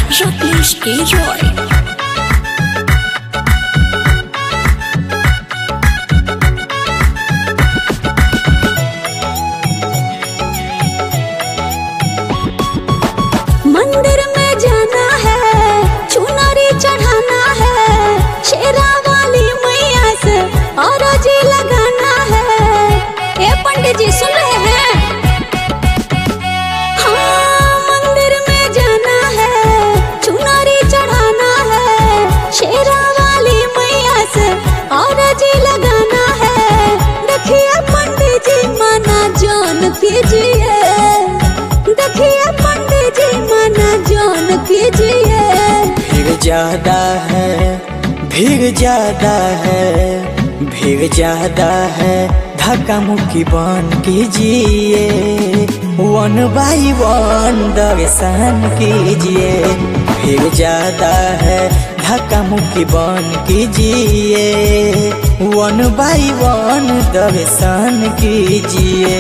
Rocklist Roy. मंदिर में जाना है, चुनरी चढ़ाना है, शेरा वाली मैया से अरजी लगाना है। ये पंडित जी सुन रहे हैं? हाँ, मंदिर में जाना है, चुनरी चढ़ाना है, शेरा वाली मैया से अरजी लगाना है। देखिए पंडित जी मना जान कीजिए, देखिए पंडित जी मना जान कीजिए। भीड़ ज्यादा है, भीड़ ज्यादा है, भीड़ ज्यादा है, धक्का मुक्की बंद कीजिए। 1 बाई 1 दर्शन कीजिए। भीड़ ज्यादा है, धक्का मुक्की बंद कीजिए। 1 बाई 1 दर्शन कीजिए।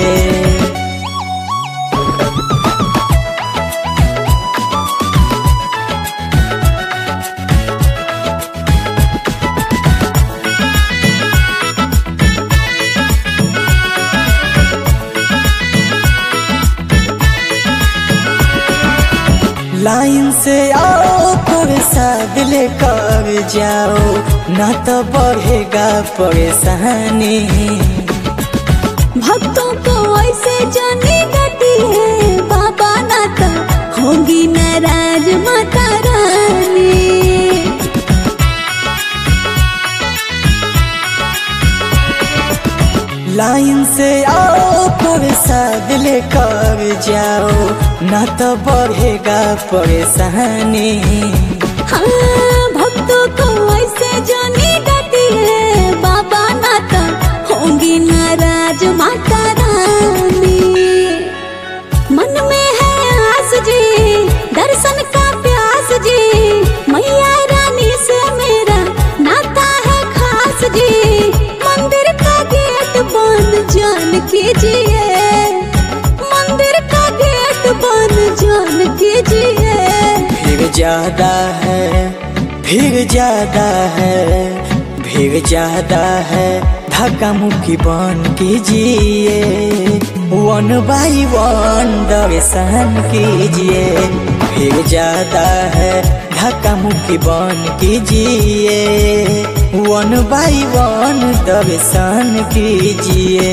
लाइन से आओ, प्रसाद लेकर जाओ, ना तो बढ़ेगा परेशानी। भक्तों को ऐसे जाने देती है बाबा, ना तो होगी नाराज माता रानी। लाइन से आओ, प्रसाद लेकर जाओ, ना तो बढ़ेगा परेशानी। हाँ, भक्तों को ऐसे जाने देती है बाबा, ना तो होगी नाराज माता रानी। मन में है आस जी, दर्शन का प्यास जी, मैया रानी से मेरा नाता है खास जी। मंदिर का गेट बंद जान कीजिए, मंदिर का गेट बंद जान कीजिए। भीड़ ज्यादा है, भीड़ ज्यादा है, भीड़ ज्यादा है, धक्का मुक्की बंद कीजिए। 1 बाई 1 दर्शन कीजिए। भीड़ ज्यादा है, धक्का मुक्की बंद कीजिए। 1 बाई 1 दर्शन कीजिए।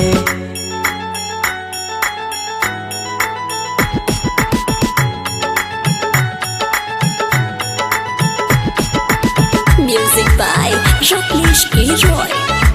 Music by Rocklist Roy.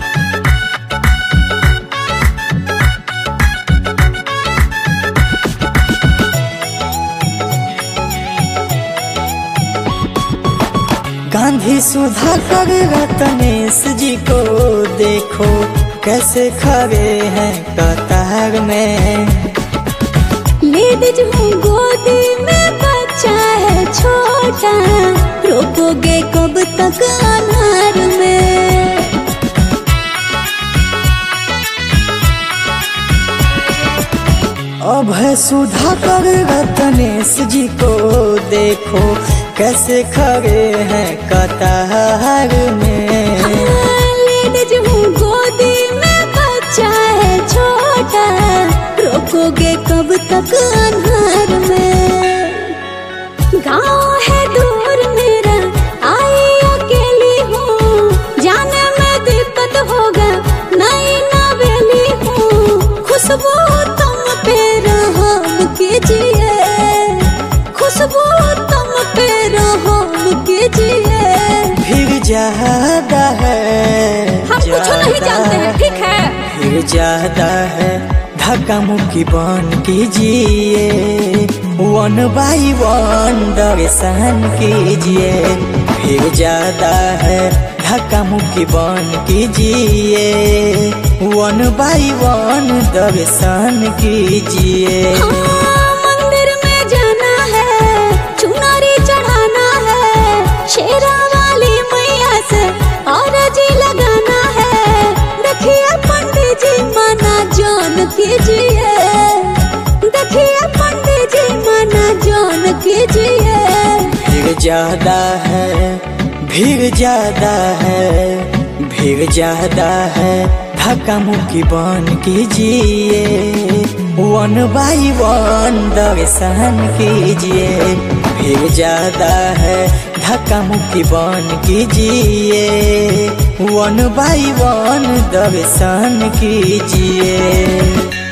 Gandhi Sudhakar Ratnesh जी को देखो, कैसे खड़े हैं कतार में। लेडीज हूँ गोदी में बच्चा है छोटा, रोकोगे कब तक अनार में। अब है सुधाकर रत्नेश जी को देखो, कैसे खड़े हैं कतार में। लेडीज हूँ गोदी में बच्चा है छोटा, रोकोगे कब तक अनार में। गाँव है दूर मेरा, आई अकेली हूँ, जाने में दिक्कत होगा, नई नवेली हूँ। खुशबू तुम पे रहम कीजिए, खुशबू तुम पे रहम कीजिए। भीड़ ज्यादा है, हम कुछ नहीं जानते हैं, ठीक है? भीड़ ज्यादा है, धक्का मुक्की बंद कीजिए। 1 बाई 1 दर्शन कीजिए। भीड़ ज्यादा है, धक्का मुक्की बंद कीजिए। 1 बाई 1 दर्शन कीजिए। हाँ, मंदिर में जाना है, चुनरी चढ़ाना है, शेरा वाली मैया से अरजी लगाना है। देखिए पंडित जी मना जान कीजिए, देखिए पंडित जी मना जान कीजिए। ज्यादा है, भीड़ ज्यादा है, भीड़ ज्यादा है, धक्का मुक्की बन कीजिए, 1 by 1 दर्शन कीजिए। भीड़ ज्यादा है, धक्का मुक्की बन कीजिए, 1 by 1 दर्शन कीजिए।